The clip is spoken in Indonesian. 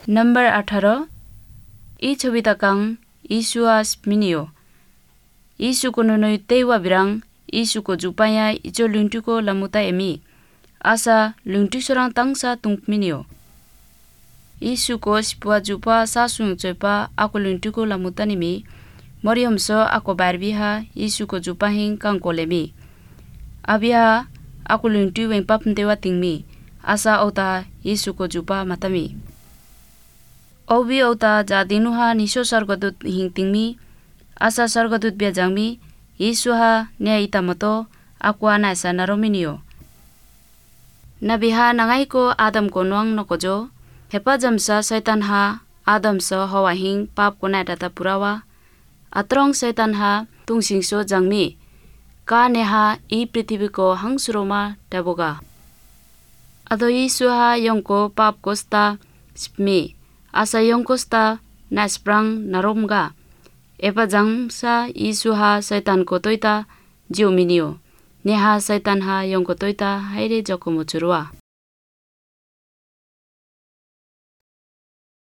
Nomor 18. I chobitakang Isua minio. Isu ko nunoy tewa birang isu ko jupaya ijo lungtu ko lamuta emi. Asa lungtu sorang tangsa tung minio. Isu ko sipua jupa sasung coipa ako lungtu ko lamuta nimi. Moriomso ako barbiha isu ko jupahing kang kolemi. Abiha ako lungtu weng papntewa tingmi. Asa ota isu ko jupa matami. Obi ota jadinuha nisho sargadut hing tingmi. Asa sargadut biajangmi. Isu ha nea itamato aku ana esa narominio. Nabiha nangai ko Adam ko nuang nokojo. Hepa jamsa saitan ha Adam so hawa hing pap ko na data purawa. Atrong saitan ha tung singso jangmi. Ka neha I prithibi ko hangsuroma daboga. Ado Isu ha yongko pap kosta spmi. Asa yongkosta na sprang naromga. Epa jangsa Isu ha saitan ko toita jiu minio. Neha saitan ha yongko toita haire joko mochurua.